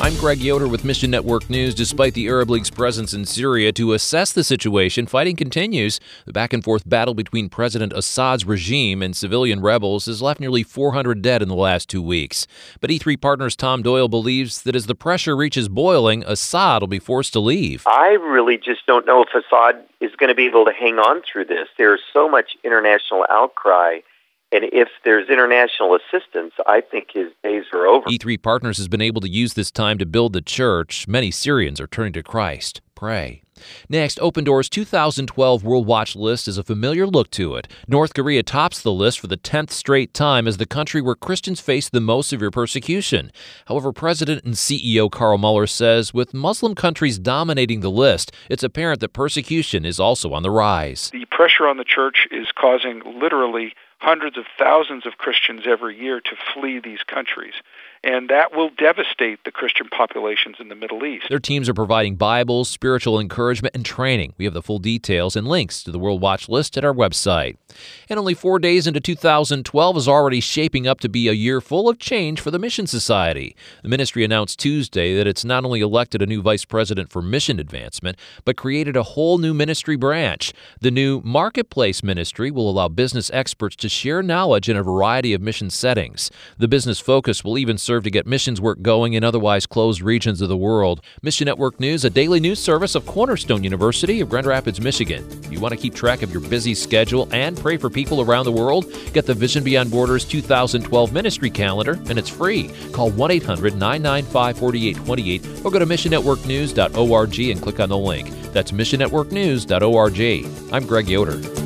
I'm Greg Yoder with Mission Network News. Despite the Arab League's presence in Syria to assess the situation, fighting continues. The back-and-forth battle between President Assad's regime and civilian rebels has left nearly 400 dead in the last 2 weeks. But E3 Partners' Tom Doyle believes that as the pressure reaches boiling, Assad will be forced to leave. I really just don't know if Assad is going to be able to hang on through this. There's so much international outcry. And if there's international assistance, I think his days are over. E3 Partners has been able to use this time to build the church. Many Syrians are turning to Christ. Pray. Next, Open Doors' 2012 World Watch list is a familiar look to it. North Korea tops the list for the 10th straight time as the country where Christians face the most severe persecution. However, President and CEO Carl Mueller says with Muslim countries dominating the list, it's apparent that persecution is also on the rise. The pressure on the church is causing literally hundreds of thousands of Christians every year to flee these countries. And that will devastate the Christian populations in the Middle East. Their teams are providing Bibles, spiritual encouragement, and training. We have the full details and links to the World Watch list at our website. And only 4 days into 2012 is already shaping up to be a year full of change for the Mission Society. The ministry announced Tuesday that it's not only elected a new vice president for mission advancement, but created a whole new ministry branch. The new Marketplace Ministry will allow business experts to share knowledge in a variety of mission settings. The business focus will even serve to get missions work going in otherwise closed regions of the world. Mission Network News, a daily news service of Cornerstone University of Grand Rapids, Michigan. If you want to keep track of your busy schedule and pray for people around the world, get the Vision Beyond Borders 2012 ministry calendar, and it's free. Call 1-800-995-4828 or go to missionnetworknews.org and click on the link. That's missionnetworknews.org. I'm Greg Yoder.